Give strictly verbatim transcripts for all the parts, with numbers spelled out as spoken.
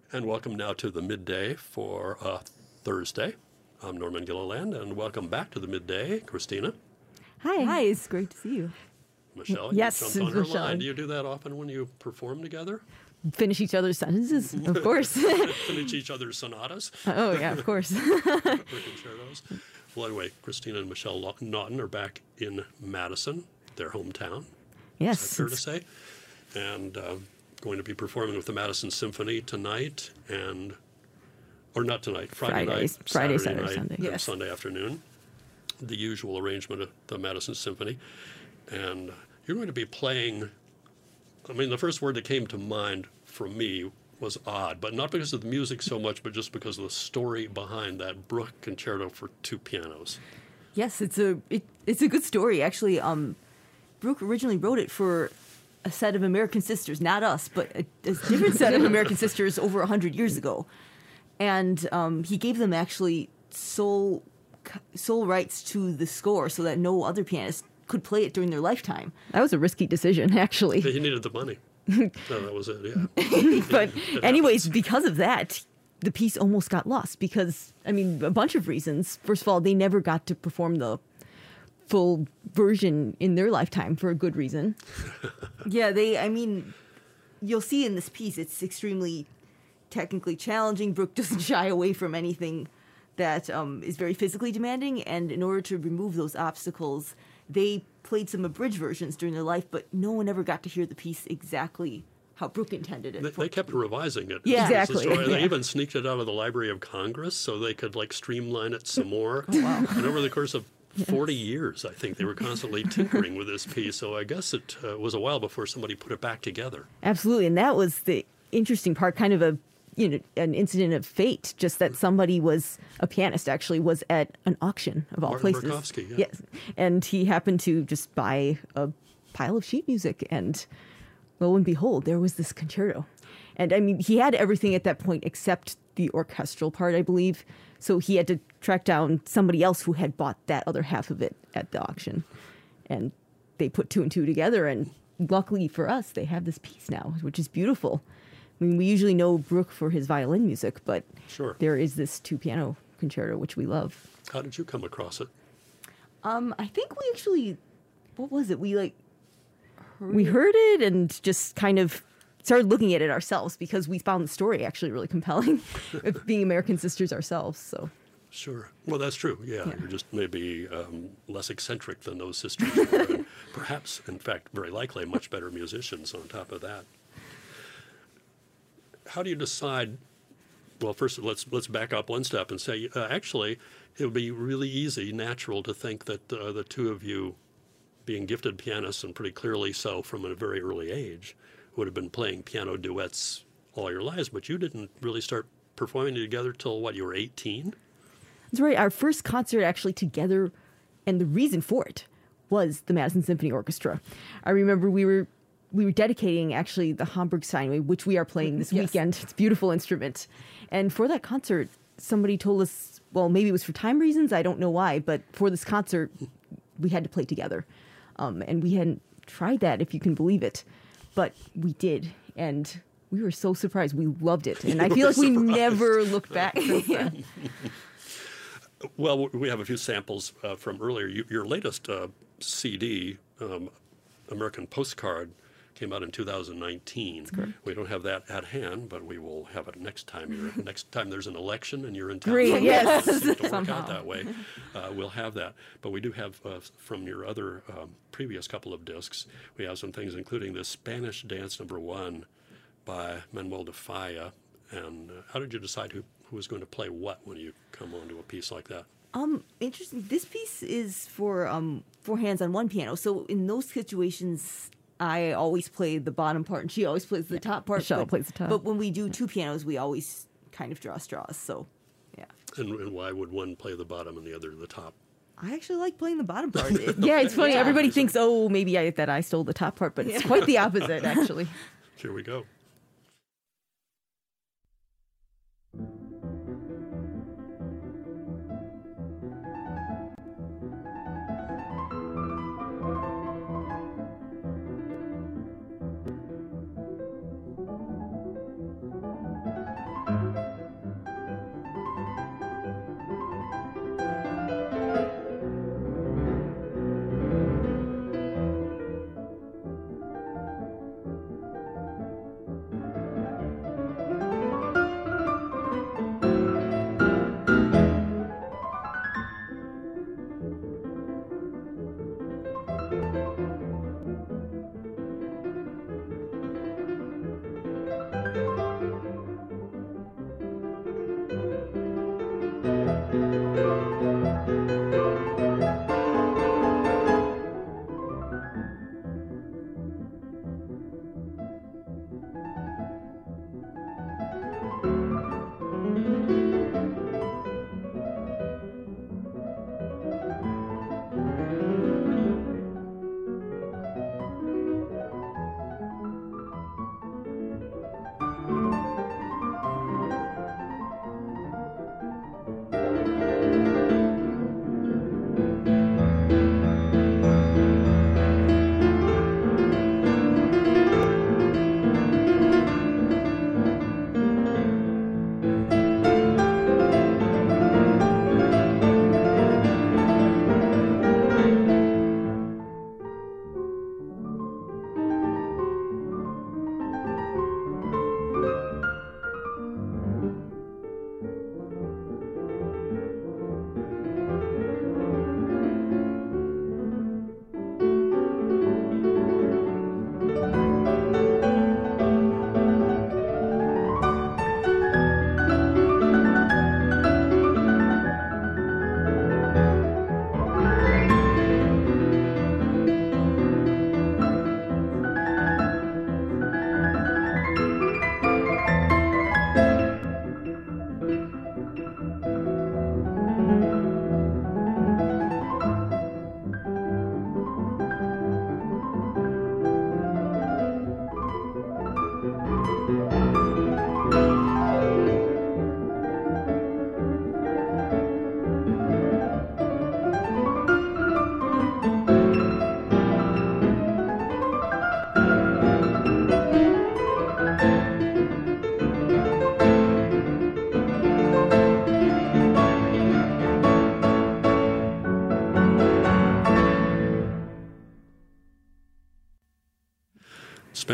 And welcome now to the midday for uh, Thursday. I'm Norman Gilliland, and welcome back to the midday, Christina. Hi. Hi, it's great to see you. Michelle, yes, you jumped on her Michelle. line. Do you do that often when you perform together? Finish each other's sentences, of course. Finish each other's sonatas? Oh, yeah, of course. Concertos. Well, anyway, Christina and Michelle Naughton are back in Madison, their hometown. Yes. Is that fair to say? And uh, going to be performing with the Madison Symphony tonight and, or not tonight, Friday Fridays, night, Friday, Saturday, Saturday, night, Sunday. and Yes. Sunday afternoon. The usual arrangement of the Madison Symphony. And you're going to be playing, I mean, the first word that came to mind from me was odd, but not because of the music so much, but just because of the story behind that Bruch concerto for two pianos. Yes, it's a it, it's a good story, actually. Um, Bruch originally wrote it for a set of American Sisters, not us, but a, a different set of American Sisters over one hundred years ago. And um, he gave them actually sole, sole rights to the score so that no other pianist could play it during their lifetime. That was a risky decision, actually. He needed the money. No, that was it, yeah. But anyways, because of that, the piece almost got lost because, I mean, a bunch of reasons. First of all, they never got to perform the full version in their lifetime for a good reason. Yeah, they, I mean, you'll see in this piece, it's extremely technically challenging. Bruch doesn't shy away from anything that um, is very physically demanding, and in order to remove those obstacles, they played some abridged versions during their life, but no one ever got to hear the piece exactly how Bruch intended it. They, they kept revising it. Yeah, exactly. The they yeah. even sneaked it out of the Library of Congress so they could like streamline it some more. Oh, wow. And over the course of forty years, I think they were constantly tinkering with this piece. So I guess it uh, was a while before somebody put it back together. Absolutely, and that was the interesting part, kind of a you know an incident of fate. Just that somebody was a pianist, actually was at an auction of all Martin places. Markovsky, yeah. Yes, and he happened to just buy a pile of sheet music, and lo and behold, there was this concerto. And I mean, he had everything at that point except the orchestral part, I believe. So he had to track down somebody else who had bought that other half of it at the auction. And they put two and two together. And luckily for us, they have this piece now, which is beautiful. I mean, we usually know Bruch for his violin music, but Sure. there is this two piano concerto, which we love. How did you come across it? Um, I think we actually, what was it? We like, heard we heard it and just kind of started looking at it ourselves because we found the story actually really compelling, of being American Sisters ourselves. So Sure. Well, that's true. Yeah, Yeah. you're just maybe um, less eccentric than those sisters were, and perhaps, in fact, very likely, much better musicians on top of that. How do you decide? Well, first, let's let's back up one step and say, uh, actually, it would be really easy, natural to think that uh, the two of you, being gifted pianists and pretty clearly so from a very early age, would have been playing piano duets all your lives. But you didn't really start performing together till what, you were eighteen? that's right. Our first concert actually together, and the reason for it was the Madison Symphony Orchestra. I remember we were we were dedicating actually the Hamburg Steinway, which we are playing this Yes. weekend. It's a beautiful instrument. And for that concert, somebody told us, well, maybe it was for time reasons, I don't know why, but for this concert, we had to play together. Um, and we hadn't tried that, if you can believe it. But we did, and we were so surprised. We loved it. And I You feel were like we surprised. never looked back since then. Well, we have a few samples uh, from earlier. You, your latest uh, C D, um, American Postcard, came out in two thousand nineteen. We don't have that at hand, but we will have it next time. You're, next time there's an election and you're in town. Great, yes. It seems to work Somehow. out that way. Uh, we'll have that. But we do have, uh, from your other um, previous couple of discs, we have some things, including the Spanish Dance Number One by Manuel de Falla. And uh, how did you decide who, who was going to play what when you come onto a piece like that? Um, interesting. This piece is for um four hands on one piano. So in those situations, I always play the bottom part, and she always plays the top part. Michelle but, plays the top. But when we do two pianos, we always kind of draw straws. So, yeah. And, and why would one play the bottom and the other the top? I actually like playing the bottom part. It- Yeah, it's funny. Yeah. Everybody thinks, oh, maybe I, that I stole the top part, but it's quite the opposite, actually. Here we go.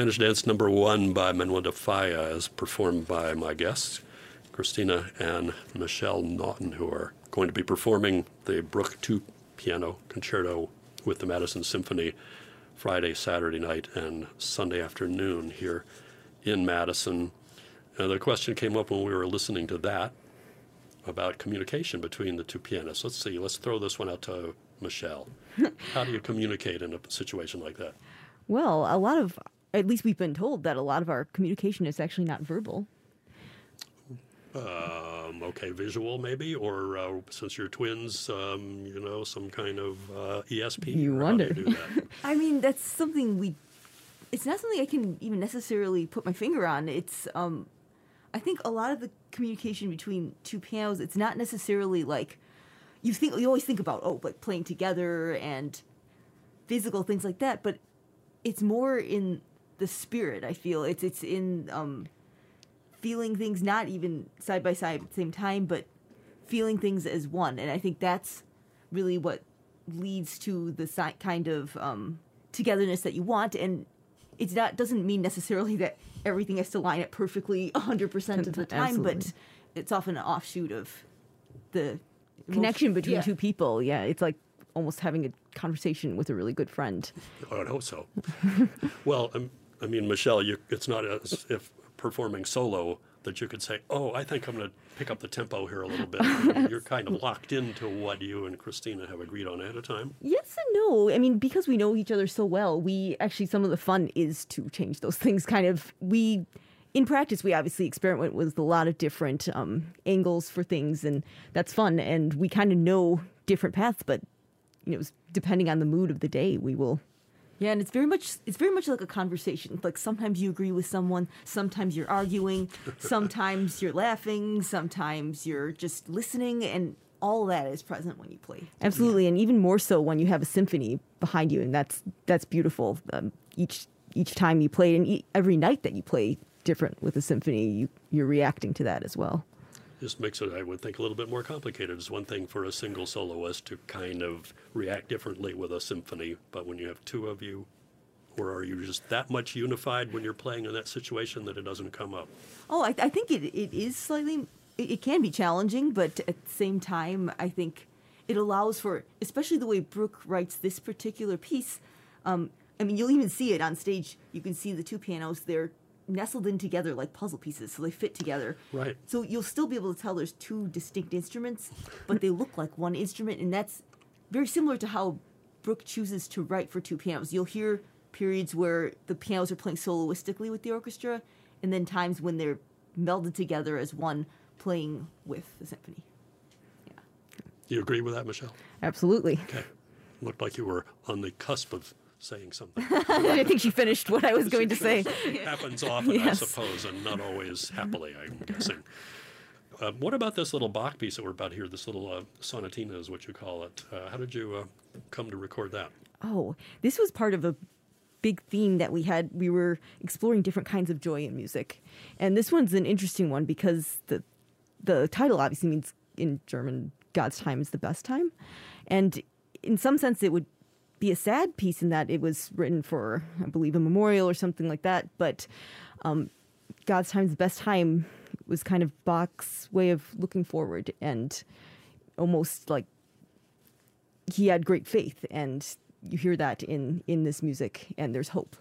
Spanish Dance number one by Manuel de Falla, as performed by my guests, Christina and Michelle Naughton, who are going to be performing the Bruch two piano concerto with the Madison Symphony Friday, Saturday night, and Sunday afternoon here in Madison. Uh, the question came up when we were listening to that about communication between the two pianists. Let's see, let's throw this one out to Michelle. How do you communicate in a situation like that? Well, a lot of, at least we've been told that a lot of our communication is actually not verbal. Um, okay, visual maybe, or uh, since you're twins, um, you know, some kind of uh, E S P. You or how wonder. do you do that? I mean, that's something we, it's not something I can even necessarily put my finger on. It's, um, I think a lot of the communication between two pianos, it's not necessarily like, you think, you always think about, oh, like playing together and physical things like that, but it's more in the spirit, I feel. It's, it's in, um, feeling things not even side by side at the same time, but feeling things as one. And I think that's really what leads to the si- kind of um, togetherness that you want. And it's not doesn't mean necessarily that everything has to line up perfectly one hundred percent of the time, Absolutely. but it's often an offshoot of the Connection emotion- between yeah. two people. Yeah, it's like almost having a conversation with a really good friend. I would hope so. Well, um, I mean, Michelle, you, it's not as if performing solo that you could say, oh, I think I'm going to pick up the tempo here a little bit. You're kind of locked into what you and Christina have agreed on ahead of time. Yes and no. I mean, because we know each other so well, we actually, some of the fun is to change those things. Kind of, we, in practice, we obviously experiment with a lot of different um, angles for things, and that's fun. And we kind of know different paths, but, you know, depending on the mood of the day, we will. Yeah, and it's very much it's very much like a conversation. Like sometimes you agree with someone, sometimes you're arguing, sometimes you're laughing, sometimes you're just listening, and all that is present when you play. Absolutely, and even more so when you have a symphony behind you, and that's that's beautiful. Um, each each time you play, and e- every night that you play different with a symphony, you you're reacting to that as well. Just makes it, I would think, a little bit more complicated. It's one thing for a single soloist to kind of react differently with a symphony, but when you have two of you, or are you just that much unified when you're playing in that situation that it doesn't come up? Oh, I, I think it it is slightly. It, it can be challenging, but at the same time, I think it allows for, especially the way Bruch writes this particular piece. Um, I mean, you'll even see it on stage. You can see the two pianos. They're nestled in together like puzzle pieces, so they fit together. Right. So you'll still be able to tell there's two distinct instruments, but they look like one instrument, and that's very similar to how Bruch chooses to write for two pianos. You'll hear periods where the pianos are playing soloistically with the orchestra, and then times when they're melded together as one playing with the symphony. Yeah. Do you agree with that, Michelle? Absolutely. Okay. Looked like you were on the cusp of saying something. I think she finished what I was going to say. Happens often, Yes. I suppose, and not always happily, I'm guessing. Uh, what about this little Bach piece that we're about here, this little uh, sonatina is what you call it? Uh, how did you uh, come to record that? Oh, this was part of a big theme that we had. We were exploring different kinds of joy in music. And this one's an interesting one because the the title obviously means in German, God's time is the best time. And in some sense, it would be a sad piece in that it was written for, I believe, a memorial or something like that. But um, God's time is the best time was kind of Bach's way of looking forward, and almost like he had great faith, and you hear that in, in this music, and there's hope.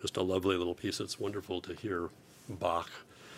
just a lovely little piece. It's wonderful to hear Bach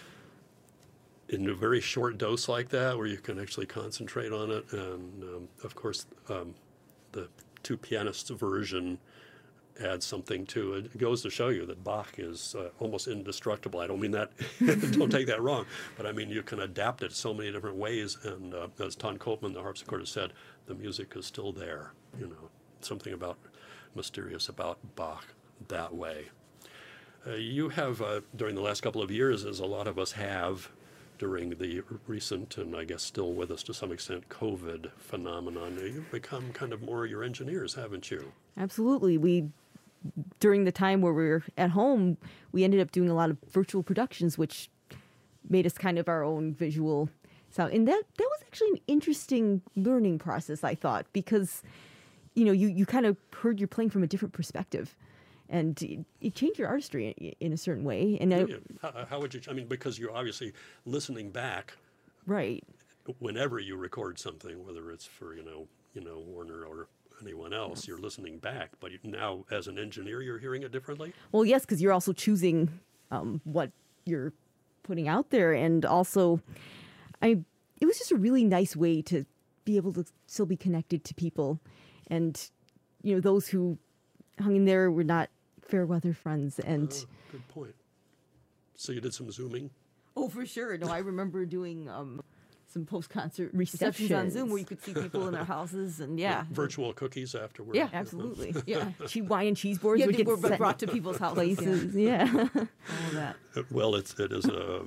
in a very short dose like that, where you can actually concentrate on it. And um, of course, um, the two pianists version adds something to it. It goes to show you that Bach is uh, almost indestructible. I don't mean that, don't take that wrong, but I mean you can adapt it so many different ways. And uh, as Ton Koopman, the harpsichord, has said, the music is still there. You know, something about mysterious about Bach that way. Uh, you have, uh, during the last couple of years, as a lot of us have, during the recent, and I guess still with us to some extent, COVID phenomenon, you've become kind of more your engineers, haven't you? Absolutely. We, during the time where we were at home, we ended up doing a lot of virtual productions, which made us kind of our own visual sound. And that, that was actually an interesting learning process, I thought, because, you know, you, you kind of heard you're playing from a different perspective. And it, it changed your artistry in, in a certain way. And I, Yeah. How, how would you, I mean, because you're obviously listening back right. whenever you record something, whether it's for, you know, you know, Warner or anyone else, yes. You're listening back. But now, as an engineer, you're hearing it differently? Well, yes, because you're also choosing um, what you're putting out there. And also, I it was just a really nice way to be able to still be connected to people. And, you know, those who hung in there were not fair weather friends. And uh, good point. So you did some Zooming? Oh, for sure. No, I remember doing um, some post-concert receptions on Zoom where you could see people in their houses, and yeah, virtual cookies afterward. Yeah, absolutely. Yeah, wine and cheese boards yeah, would they get were sent brought to people's houses. Places, yeah, yeah. all of that. Well, it's it is a,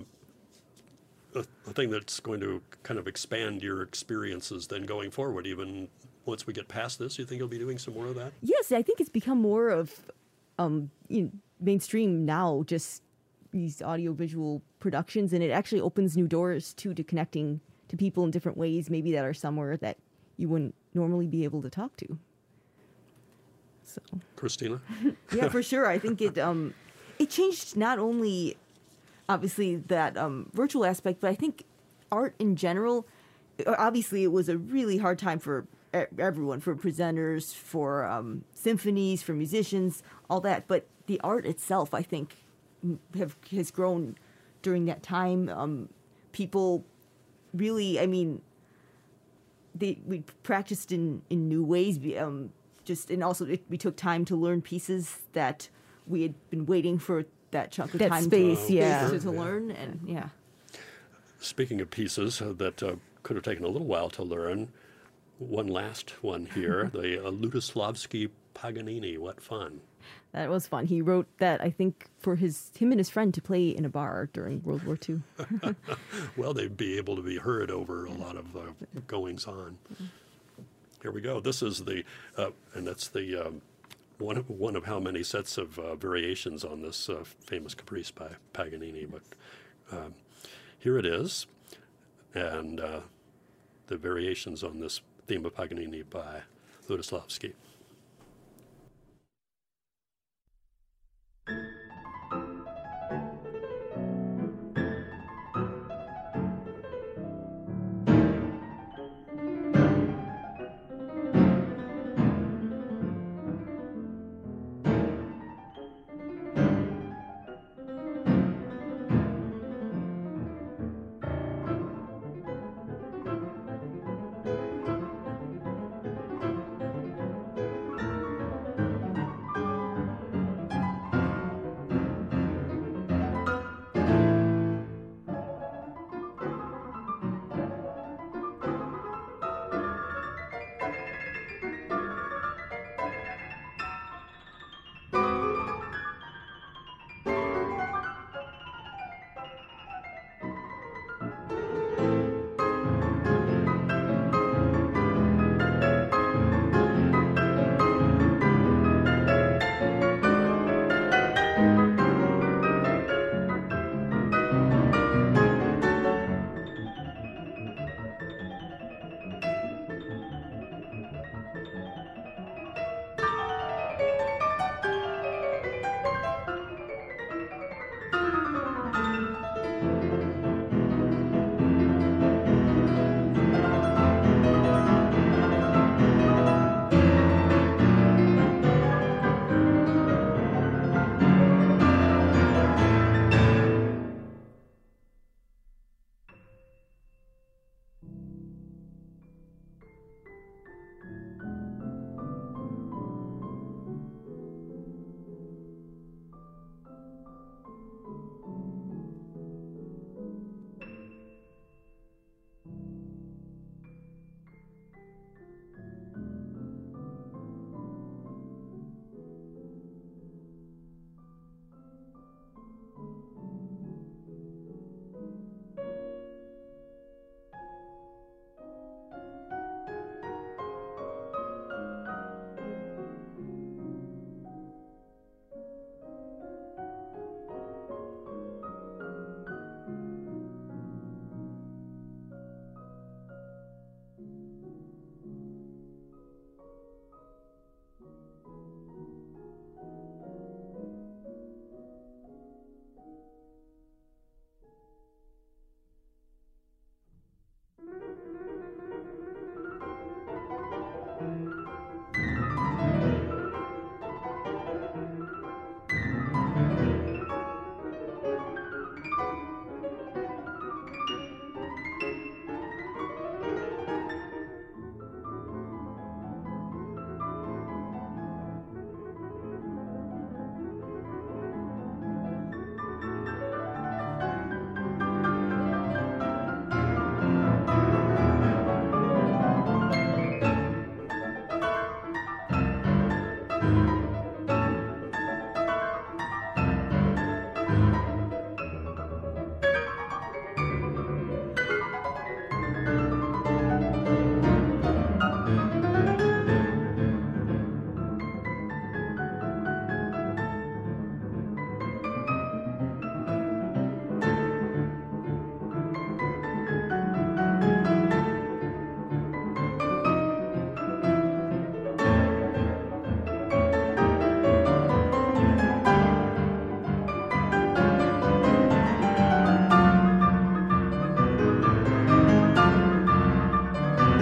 a a thing that's going to kind of expand your experiences then going forward. Even once we get past this, you think you'll be doing some more of that? Yes, I think it's become more of um, you know, mainstream now. Just these audio-visual productions, and it actually opens new doors too to connecting to people in different ways, maybe that are somewhere that you wouldn't normally be able to talk to. So, Christina? Yeah, for sure. I think it um, it changed not only obviously that um, virtual aspect, but I think art in general. Obviously, it was a really hard time for everyone, for presenters, for um, symphonies, for musicians, all that. But the art itself, I think, have has grown during that time. Um, people really, I mean, they we practiced in, in new ways. Um, just and also it, we took time to learn pieces that we had been waiting for that chunk of that time space, to, yeah. to, to learn, and yeah. Speaking of pieces uh, that uh, could have taken a little while to learn, one last one here, the uh, Lutoslawski Paganini. What fun! That was fun. He wrote that, I think, for his him and his friend to play in a bar during World War Two. Well, they'd be able to be heard over a lot of uh, goings on. Mm-hmm. Here we go. This is the, uh, and that's the um, one of one of how many sets of uh, variations on this uh, famous caprice by Paganini. But um, here it is, and uh, the variations on this theme of Paganini by Lutoslawski.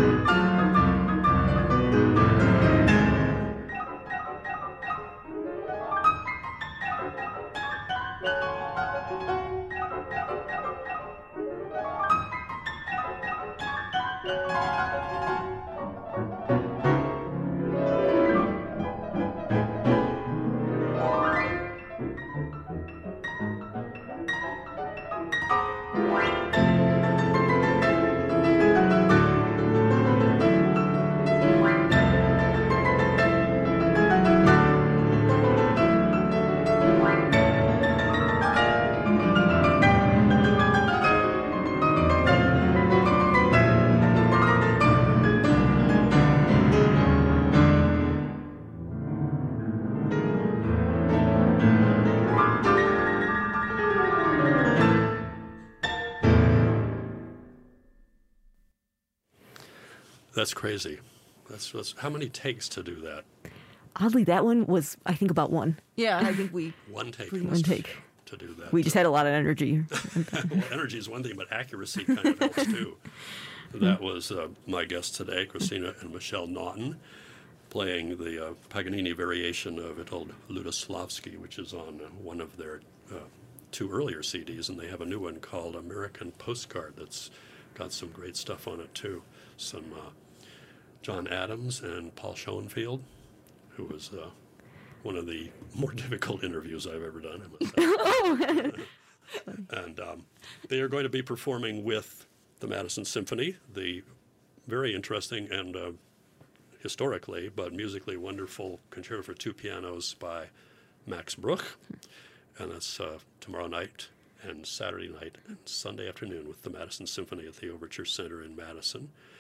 That's crazy. That's, that's how many takes to do that? Oddly, that one was, I think, about one. Yeah, I think we. One take. One must- take. To do that. We just had a lot of energy. Well, energy is one thing, but accuracy kind of helps too. That was uh, my guest today, Christina and Michelle Naughton, playing the uh, Paganini variation of Witold Lutosławski, which is on uh, one of their uh, two earlier C Ds, and they have a new one called American Postcard that's got some great stuff on it too. Some uh, John Adams and Paul Schoenfield, who was uh, one of the more difficult interviews I've ever done, I must say. And um, they are going to be performing with the Madison Symphony, the very interesting and uh, historically but musically wonderful concerto for two pianos by Max Bruch. And that's uh, tomorrow night and Saturday night and Sunday afternoon with the Madison Symphony at the Overture Center in Madison.